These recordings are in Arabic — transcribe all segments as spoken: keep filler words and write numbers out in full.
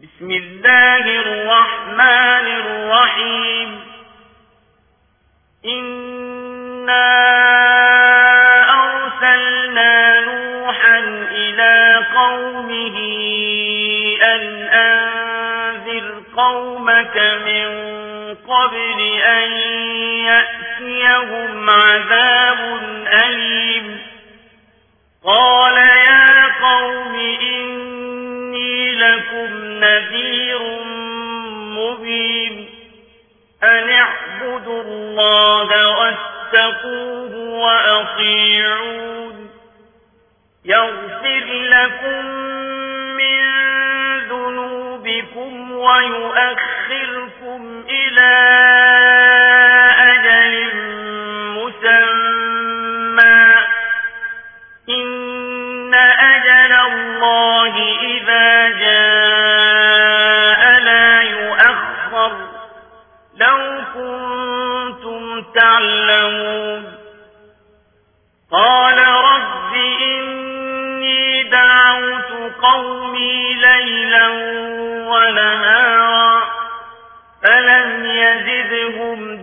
بسم الله الرحمن الرحيم. إنا أرسلنا نوحا إلى قومه أن أنذر قومك من قبل أن يأتيهم عذاب أليم. قال يا قوم إني لكم نذير مبين. أن اعبدوا الله واتقوه وأطيعون. يغفر لكم من ذنوبكم ويؤخركم إلى أجل مسمى. إن أجل الله إذا جاء لا يؤخر. لو كنتم تعلمون. قال رب إني دعوت قومي ليلا ونهارا فلم يزدهم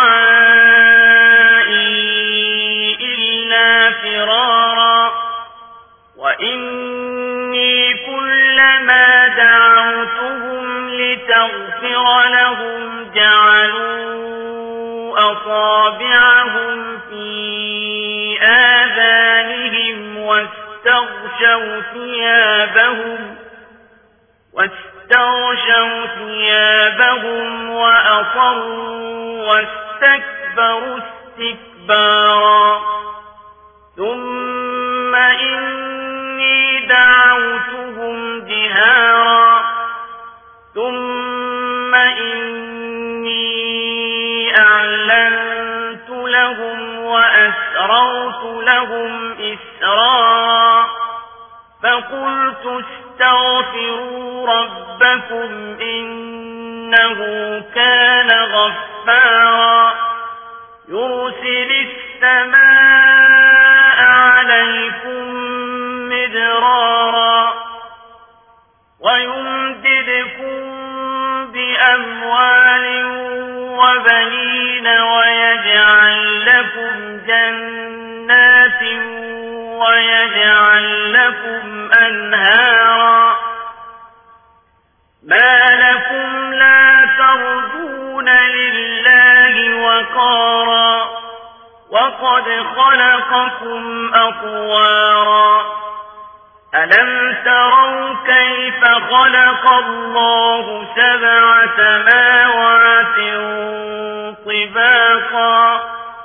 دعائي إلا فرارا. وإني كلما دعوتهم لتغفر لهم جعلوا أصابعهم في آذانهم واستغشوا ثيابهم واستغشوا ثيابهم وأصروا واستكبروا استكبارا. ثم إني دعوتهم جهارا ثم إني أعلنت لهم وأسررت لهم إسرارا. فقلت استغفروا ربكم إنه كان غفارا. يرسل السماء عليكم مدرارا ويمددكم بأموال وبنين ويجعل لكم جنات ويجعل لكم أنهارا. ما لكم لا ترجون لله وقارا وقد خلقكم أطوارا. ألم تروا كيف خلق الله سبع سماوات طباقا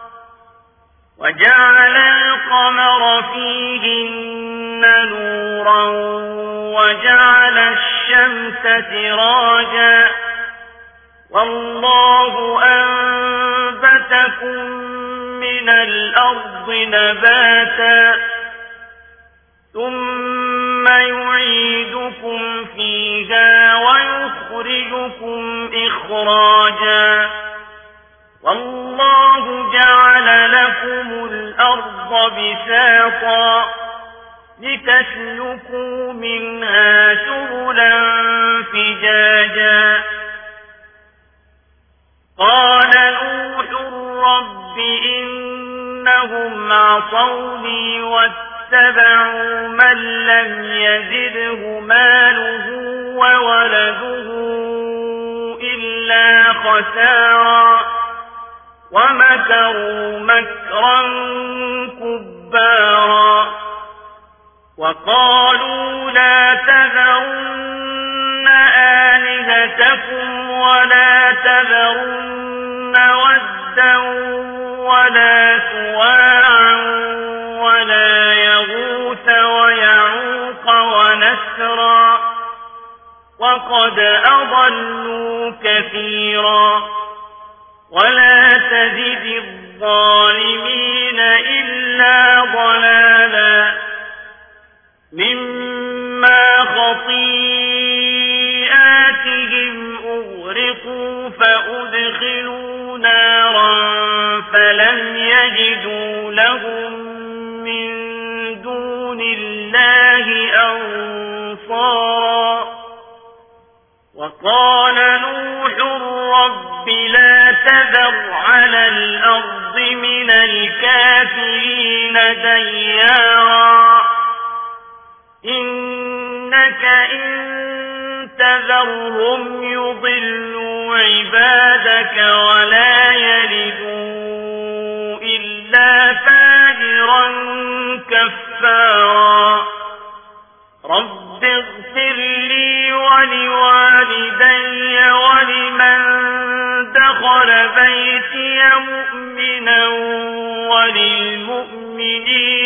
وجعل القمر فيهن نورا وجعل الشمس سراجا. والله أنبتكم من الأرض نباتا ثم يعيدكم فيها ويخرجكم إخراجا. والله جعل لكم الأرض بساطا لتسلكوا منها سبلا فجاجا. قال نوح رب إنهم عصوني واتبعوا من لم يزده ماله وولده إلا خسارا ومكروا مكرا كبارا. وقالوا لا تذرن آلهتكم ولا تذرن ودا ولا سواعا ولا يغوث ويعوق ونسرا وقد أضلوا كثيرا. ولا تزد الظالمين إلا ضلالا. مما خطيئاتهم أغرقوا فأدخلوا نارا فلم يجدوا لهم من دون الله أنصارا. وقال نوح رب لا تذر على الأرض من الكافرين ديارا إنك إن تذرهم يضلوا عبادك ولا يلدوا إلا فاجرا كفارا رب اغفر لي ولوالدي ولمن دخل بيتي مؤمنا وللمؤمنين